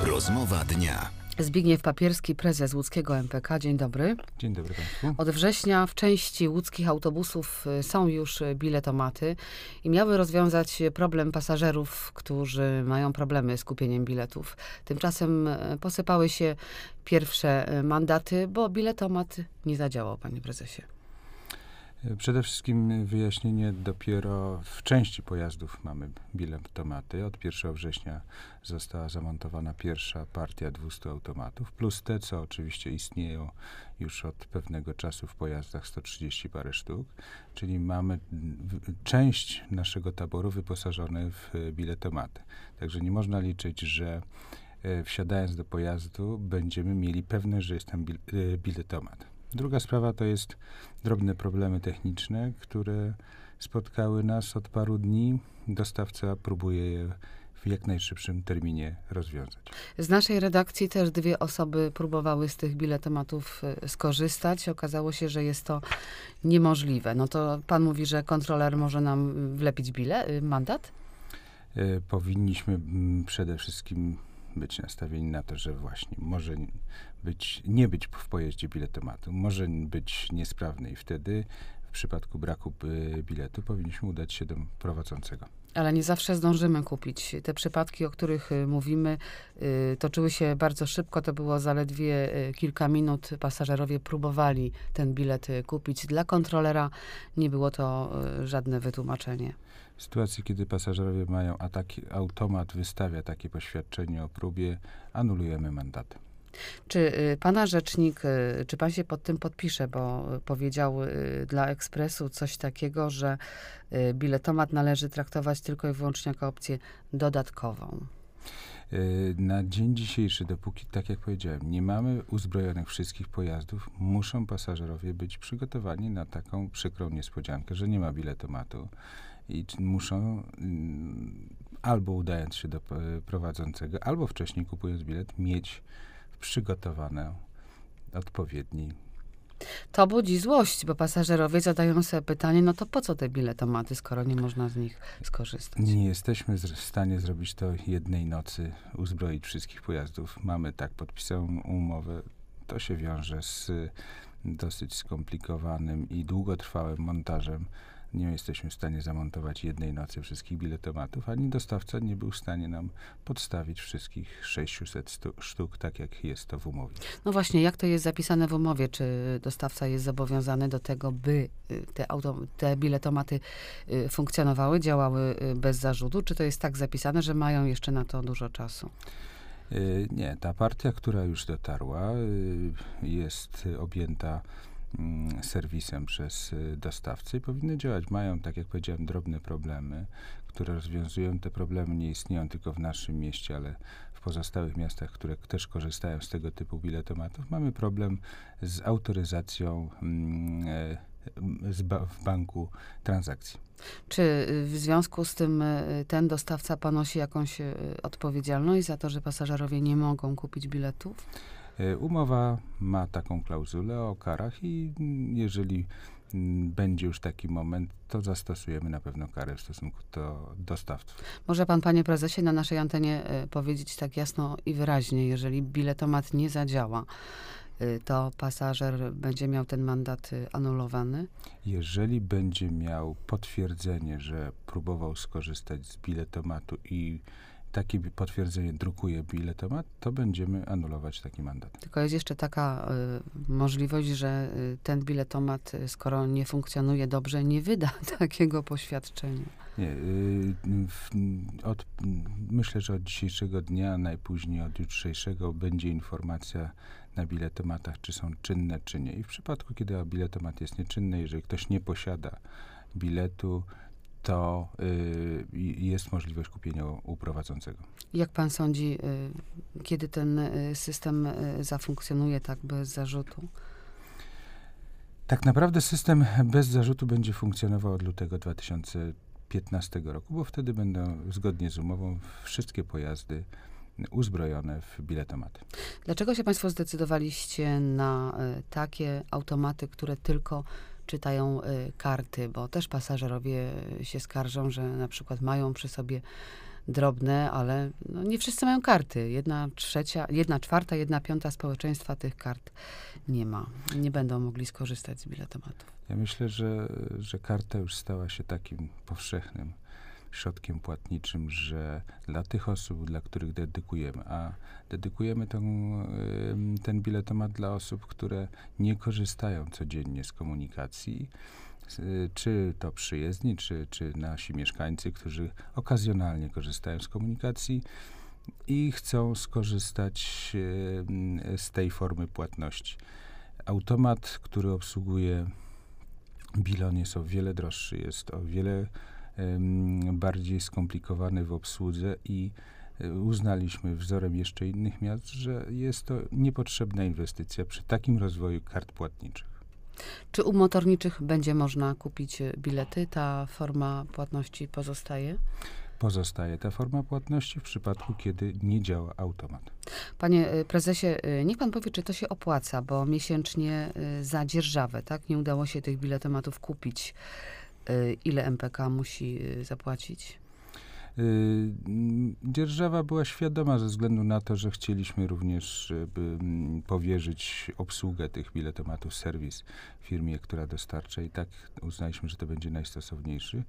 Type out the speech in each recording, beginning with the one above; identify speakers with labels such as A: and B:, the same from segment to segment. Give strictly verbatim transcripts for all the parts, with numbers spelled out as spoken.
A: Rozmowa dnia.
B: Zbigniew Papierski, prezes łódzkiego M P K. Dzień dobry.
C: Dzień dobry Państwu.
B: Od września w części łódzkich autobusów są już biletomaty i miały rozwiązać problem pasażerów, którzy mają problemy z kupieniem biletów. Tymczasem posypały się pierwsze mandaty, bo biletomat nie zadziałał, panie prezesie.
C: Przede wszystkim wyjaśnienie, dopiero w części pojazdów mamy biletomaty. Od pierwszego września została zamontowana pierwsza partia dwustu automatów, plus te, co oczywiście istnieją już od pewnego czasu w pojazdach, sto trzydzieści parę sztuk. Czyli mamy część naszego taboru wyposażone w biletomaty. Także nie można liczyć, że wsiadając do pojazdu będziemy mieli pewność, że jest tam biletomat. Druga sprawa to jest drobne problemy techniczne, które spotkały nas od paru dni. Dostawca próbuje je w jak najszybszym terminie rozwiązać.
B: Z naszej redakcji też dwie osoby próbowały z tych biletomatów skorzystać. Okazało się, że jest to niemożliwe. No to pan mówi, że kontroler może nam wlepić bile, mandat?
C: E, powinniśmy m, przede wszystkim być nastawieni na to, że właśnie może być, nie być w pojeździe biletomatu, może być niesprawny i wtedy w przypadku braku biletu powinniśmy udać się do prowadzącego.
B: Ale nie zawsze zdążymy kupić. Te przypadki, o których mówimy, y, toczyły się bardzo szybko. To było zaledwie y, kilka minut. Pasażerowie próbowali ten bilet kupić. Dla kontrolera nie było to y, żadne wytłumaczenie.
C: W sytuacji, kiedy pasażerowie mają, a taki automat wystawia takie poświadczenie o próbie, anulujemy mandaty.
B: Czy y, pana rzecznik, y, czy pan się pod tym podpisze, bo y, powiedział y, dla Ekspresu coś takiego, że y, biletomat należy traktować tylko i wyłącznie jako opcję dodatkową?
C: Y, na dzień dzisiejszy, dopóki, tak jak powiedziałem, nie mamy uzbrojonych wszystkich pojazdów, muszą pasażerowie być przygotowani na taką przykrą niespodziankę, że nie ma biletomatu. I muszą y, albo udając się do y, prowadzącego, albo wcześniej kupując bilet, mieć przygotowane odpowiedni.
B: To budzi złość, bo pasażerowie zadają sobie pytanie, no to po co te biletomaty, skoro nie można z nich skorzystać?
C: Nie jesteśmy w stanie zrobić to jednej nocy, uzbroić wszystkich pojazdów. Mamy tak podpisaną umowę. To się wiąże z dosyć skomplikowanym i długotrwałym montażem. Nie jesteśmy w stanie zamontować jednej nocy wszystkich biletomatów, ani dostawca nie był w stanie nam podstawić wszystkich sześciuset sztuk, tak jak jest to w umowie.
B: No właśnie, jak to jest zapisane w umowie? Czy dostawca jest zobowiązany do tego, by te, auto, te biletomaty funkcjonowały, działały bez zarzutu? Czy to jest tak zapisane, że mają jeszcze na to dużo czasu?
C: Nie, ta partia, która już dotarła, jest objęta serwisem przez dostawcę i powinny działać. Mają, tak jak powiedziałem, drobne problemy, które rozwiązują. Te problemy nie istnieją tylko w naszym mieście, ale w pozostałych miastach, które też korzystają z tego typu biletomatów. Mamy problem z autoryzacją z ba- w banku transakcji.
B: Czy w związku z tym ten dostawca ponosi jakąś odpowiedzialność za to, że pasażerowie nie mogą kupić biletów?
C: Umowa ma taką klauzulę o karach i jeżeli będzie już taki moment, to zastosujemy na pewno karę w stosunku do dostawców.
B: Może pan, panie prezesie, na naszej antenie powiedzieć tak jasno i wyraźnie, jeżeli biletomat nie zadziała, to pasażer będzie miał ten mandat anulowany?
C: Jeżeli będzie miał potwierdzenie, że próbował skorzystać z biletomatu i takie potwierdzenie drukuje biletomat, to będziemy anulować taki mandat.
B: Tylko jest jeszcze taka y, możliwość, że y, ten biletomat, y, skoro nie funkcjonuje dobrze, nie wyda takiego poświadczenia.
C: Nie, y, w, od, myślę, że od dzisiejszego dnia, najpóźniej od jutrzejszego będzie informacja na biletomatach, czy są czynne, czy nie. I w przypadku, kiedy biletomat jest nieczynny, jeżeli ktoś nie posiada biletu, to y, jest możliwość kupienia u prowadzącego.
B: Jak pan sądzi, y, kiedy ten y, system y, zafunkcjonuje tak bez zarzutu?
C: Tak naprawdę system bez zarzutu będzie funkcjonował od lutego dwa tysiące piętnastego roku, bo wtedy będą zgodnie z umową wszystkie pojazdy uzbrojone w biletomaty.
B: Dlaczego się państwo zdecydowaliście na y, takie automaty, które tylko czytają y, karty, bo też pasażerowie się skarżą, że na przykład mają przy sobie drobne, ale no, nie wszyscy mają karty. Jedna trzecia, jedna czwarta, jedna piąta społeczeństwa tych kart nie ma. Nie będą mogli skorzystać z biletomatów.
C: Ja myślę, że, że karta już stała się takim powszechnym środkiem płatniczym, że dla tych osób, dla których dedykujemy, a dedykujemy tą, ten biletomat dla osób, które nie korzystają codziennie z komunikacji, czy to przyjezdni, czy, czy nasi mieszkańcy, którzy okazjonalnie korzystają z komunikacji i chcą skorzystać z tej formy płatności. Automat, który obsługuje Bilon, jest o wiele droższy, jest o wiele um, bardziej skomplikowany w obsłudze i uznaliśmy wzorem jeszcze innych miast, że jest to niepotrzebna inwestycja przy takim rozwoju kart płatniczych.
B: Czy u motorniczych będzie można kupić bilety? Ta forma płatności pozostaje?
C: Pozostaje ta forma płatności w przypadku, kiedy nie działa automat.
B: Panie prezesie, niech pan powie, czy to się opłaca, bo miesięcznie za dzierżawę, tak? Nie udało się tych biletomatów kupić. Ile M P K musi zapłacić?
C: Dzierżawa była świadoma ze względu na to, że chcieliśmy również by powierzyć obsługę tych biletomatów, serwis firmie, która dostarcza, i tak uznaliśmy, że to będzie najstosowniejszy.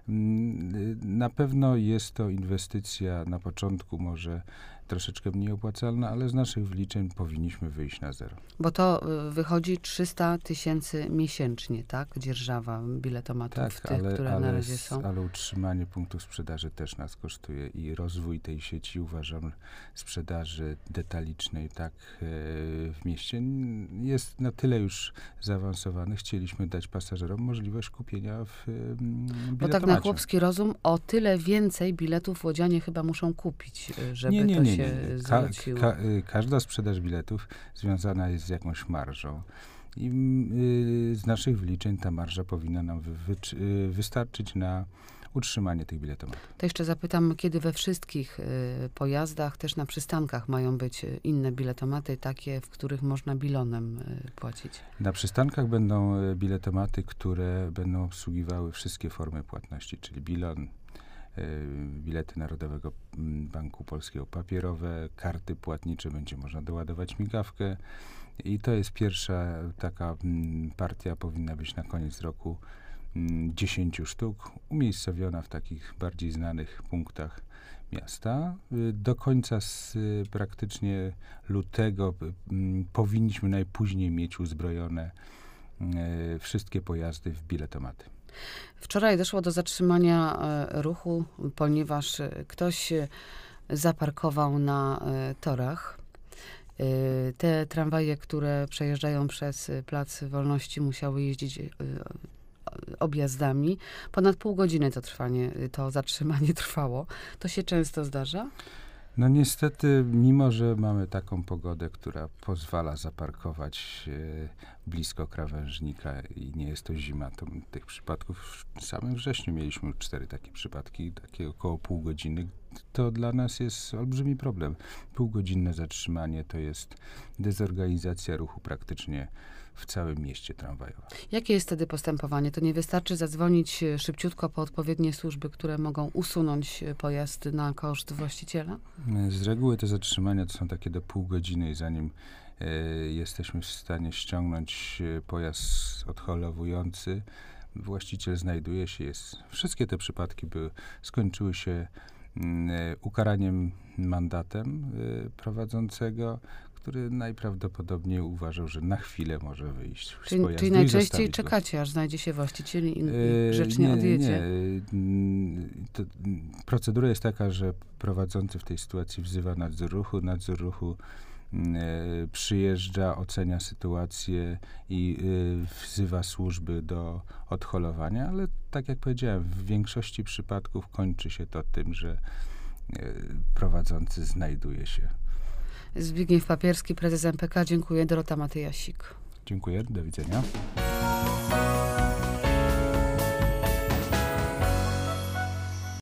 C: Na pewno jest to inwestycja na początku może troszeczkę mniej opłacalna, ale z naszych wliczeń powinniśmy wyjść na zero.
B: Bo to wychodzi trzysta tysięcy miesięcznie, tak? Dzierżawa biletomatów,
C: tak,
B: tych,
C: ale,
B: które
C: ale,
B: na razie są.
C: ale utrzymanie punktów sprzedaży też nas kosztuje i rozwój tej sieci, uważam, sprzedaży detalicznej, tak, w mieście jest na tyle już zaawansowany. Chcieliśmy dać pasażerom możliwość kupienia w biletomacie.
B: Bo tak na chłopski rozum, o tyle więcej biletów łodzianie chyba muszą kupić, żeby
C: nie, nie,
B: to
C: nie,
B: się
C: nie, nie. Ka,
B: zwróciło.
C: ka, każda sprzedaż biletów związana jest z jakąś marżą. I y, z naszych wliczeń ta marża powinna nam wy, wy, y, wystarczyć na utrzymanie tych biletomatów.
B: To jeszcze zapytam, kiedy we wszystkich y, pojazdach, też na przystankach mają być inne biletomaty, takie, w których można bilonem y, płacić?
C: Na przystankach będą biletomaty, które będą obsługiwały wszystkie formy płatności, czyli bilon, bilety Narodowego Banku Polskiego papierowe, karty płatnicze, będzie można doładować migawkę i to jest pierwsza taka partia, powinna być na koniec roku, dziesięć sztuk, umiejscowiona w takich bardziej znanych punktach miasta. Do końca z, praktycznie lutego powinniśmy najpóźniej mieć uzbrojone wszystkie pojazdy w biletomaty.
B: Wczoraj doszło do zatrzymania ruchu, ponieważ ktoś zaparkował na torach. Te tramwaje, które przejeżdżają przez Plac Wolności, musiały jeździć objazdami. Ponad pół godziny to trwanie, to zatrzymanie trwało. To się często zdarza?
C: No niestety, mimo że mamy taką pogodę, która pozwala zaparkować e, blisko krawężnika i nie jest to zima, to tych przypadków w samym wrześniu mieliśmy cztery takie przypadki, takie około pół godziny. To dla nas jest olbrzymi problem. Półgodzinne zatrzymanie to jest dezorganizacja ruchu praktycznie w całym mieście tramwajowym.
B: Jakie jest wtedy postępowanie? To nie wystarczy zadzwonić szybciutko po odpowiednie służby, które mogą usunąć pojazd na koszt właściciela?
C: Z reguły te zatrzymania to są takie do pół godziny i zanim e, jesteśmy w stanie ściągnąć pojazd odholowujący, właściciel znajduje się, jest... Wszystkie te przypadki były, skończyły się m, ukaraniem mandatem y, prowadzącego, który najprawdopodobniej uważał, że na chwilę może wyjść z
B: Czyli,
C: pojazdu
B: czyli
C: i
B: najczęściej
C: zostawić go.
B: czekacie, aż znajdzie się właściciel i, i
C: Yy,
B: grzecznie
C: nie,
B: odjedzie?
C: Nie. To, procedura jest taka, że prowadzący w tej sytuacji wzywa nadzór ruchu. Nadzór ruchu yy, przyjeżdża, ocenia sytuację i yy, wzywa służby do odholowania, ale tak jak powiedziałem, w większości przypadków kończy się to tym, że yy, prowadzący znajduje się.
B: Zbigniew Papierski, prezes M P K. Dziękuję. Dorota Matyjasik.
C: Dziękuję, do widzenia.